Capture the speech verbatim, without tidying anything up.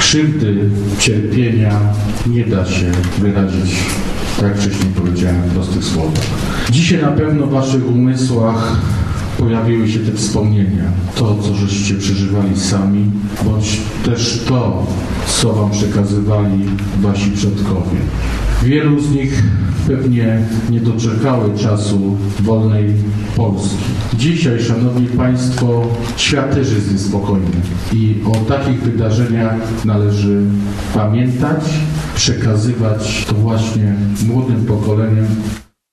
krzywdy, cierpienia nie da się wyrazić, tak jak wcześniej powiedziałem, w prostych słowach. Dzisiaj na pewno w waszych umysłach pojawiły się te wspomnienia, to, co żeście przeżywali sami, bądź też to, co wam przekazywali wasi przodkowie. Wielu z nich pewnie nie doczekały czasu wolnej Polski. Dzisiaj, szanowni państwo, świat też jest niespokojny i o takich wydarzeniach należy pamiętać, przekazywać to właśnie młodym pokoleniom.